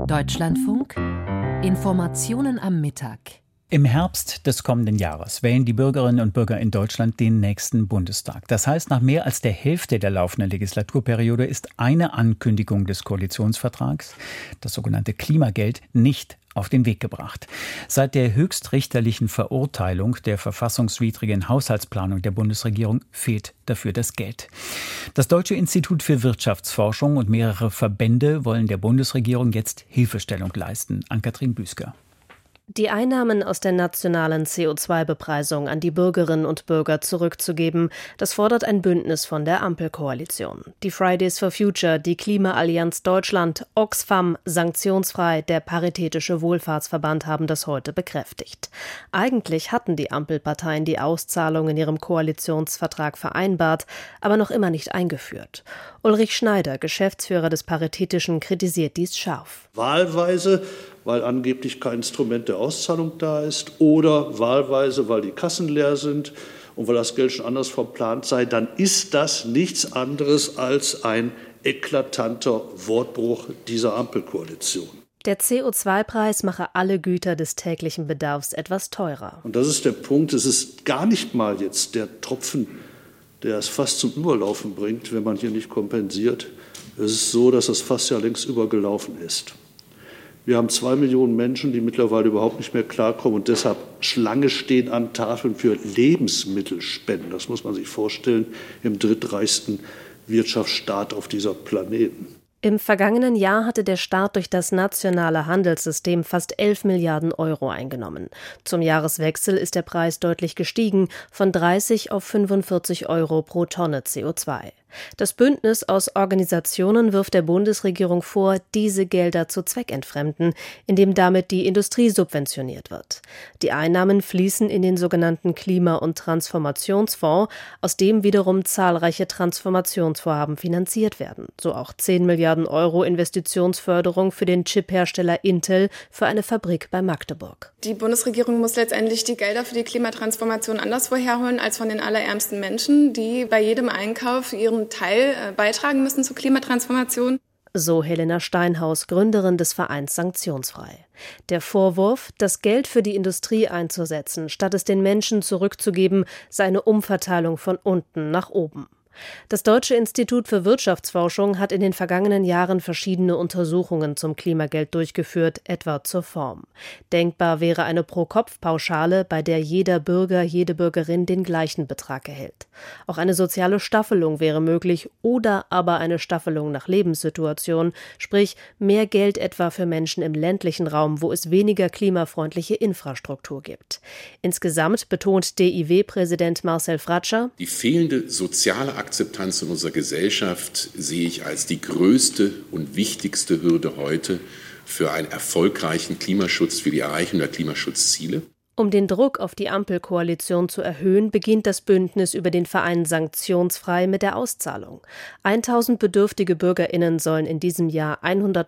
Deutschlandfunk. Informationen am Mittag. Im Herbst des kommenden Jahres wählen die Bürgerinnen und Bürger in Deutschland den nächsten Bundestag. Das heißt, nach mehr als der Hälfte der laufenden Legislaturperiode ist eine Ankündigung des Koalitionsvertrags, das sogenannte Klimageld, nicht auf den Weg gebracht. Seit der höchstrichterlichen Verurteilung der verfassungswidrigen Haushaltsplanung der Bundesregierung fehlt dafür das Geld. Das Deutsche Institut für Wirtschaftsforschung und mehrere Verbände wollen der Bundesregierung jetzt Hilfestellung leisten. Ann-Kathrin Büsker. Die Einnahmen aus der nationalen CO2-Bepreisung an die Bürgerinnen und Bürger zurückzugeben, das fordert ein Bündnis von der Ampelkoalition. Die Fridays for Future, die Klimaallianz Deutschland, Oxfam, Sanktionsfrei, der Paritätische Wohlfahrtsverband haben das heute bekräftigt. Eigentlich hatten die Ampelparteien die Auszahlung in ihrem Koalitionsvertrag vereinbart, aber noch immer nicht eingeführt. Ulrich Schneider, Geschäftsführer des Paritätischen, kritisiert dies scharf. Wahlweise, weil angeblich kein Instrument der Auszahlung da ist, oder wahlweise, weil die Kassen leer sind und weil das Geld schon anders verplant sei, dann ist das nichts anderes als ein eklatanter Wortbruch dieser Ampelkoalition. Der CO2-Preis mache alle Güter des täglichen Bedarfs etwas teurer. Und das ist der Punkt, es ist gar nicht mal jetzt der Tropfen, der es fast zum Überlaufen bringt, wenn man hier nicht kompensiert. Es ist so, dass das Fass ja längst übergelaufen ist. Wir haben 2 Millionen Menschen, die mittlerweile überhaupt nicht mehr klarkommen und deshalb Schlange stehen an Tafeln für Lebensmittelspenden. Das muss man sich vorstellen, im drittreichsten Wirtschaftsstaat auf dieser Planeten. Im vergangenen Jahr hatte der Staat durch das nationale Handelssystem fast 11 Milliarden Euro eingenommen. Zum Jahreswechsel ist der Preis deutlich gestiegen, von 30 auf 45 Euro pro Tonne CO2. Das Bündnis aus Organisationen wirft der Bundesregierung vor, diese Gelder zu zweckentfremden, indem damit die Industrie subventioniert wird. Die Einnahmen fließen in den sogenannten Klima- und Transformationsfonds, aus dem wiederum zahlreiche Transformationsvorhaben finanziert werden. So auch 10 Milliarden Euro Investitionsförderung für den Chiphersteller Intel für eine Fabrik bei Magdeburg. Die Bundesregierung muss letztendlich die Gelder für die Klimatransformation anderswo herholen als von den allerärmsten Menschen, die bei jedem Einkauf ihren Teil beitragen müssen zur Klimatransformation. So Helena Steinhaus, Gründerin des Vereins Sanktionsfrei. Der Vorwurf, das Geld für die Industrie einzusetzen, statt es den Menschen zurückzugeben, sei eine Umverteilung von unten nach oben. Das Deutsche Institut für Wirtschaftsforschung hat in den vergangenen Jahren verschiedene Untersuchungen zum Klimageld durchgeführt, etwa zur Form. Denkbar wäre eine Pro-Kopf-Pauschale, bei der jeder Bürger, jede Bürgerin den gleichen Betrag erhält. Auch eine soziale Staffelung wäre möglich oder aber eine Staffelung nach Lebenssituation, sprich mehr Geld etwa für Menschen im ländlichen Raum, wo es weniger klimafreundliche Infrastruktur gibt. Insgesamt betont DIW-Präsident Marcel Fratscher: Die fehlende soziale Akzeptanz in unserer Gesellschaft sehe ich als die größte und wichtigste Hürde heute für einen erfolgreichen Klimaschutz, für die Erreichung der Klimaschutzziele. Um den Druck auf die Ampelkoalition zu erhöhen, beginnt das Bündnis über den Verein Sanktionsfrei mit der Auszahlung. 1000 bedürftige BürgerInnen sollen in diesem Jahr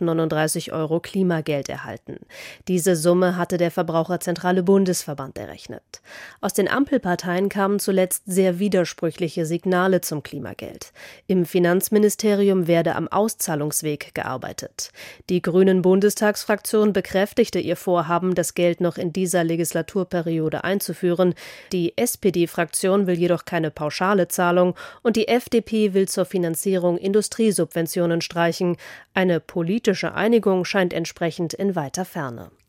139 Euro Klimageld erhalten. Diese Summe hatte der Verbraucherzentrale Bundesverband errechnet. Aus den Ampelparteien kamen zuletzt sehr widersprüchliche Signale zum Klimageld. Im Finanzministerium werde am Auszahlungsweg gearbeitet. Die Grünen Bundestagsfraktion bekräftigte ihr Vorhaben, das Geld noch in dieser Legislaturperiode einzuführen. Die SPD-Fraktion will jedoch keine pauschale Zahlung und die FDP will zur Finanzierung Industriesubventionen streichen. Eine politische Einigung scheint entsprechend in weiter Ferne.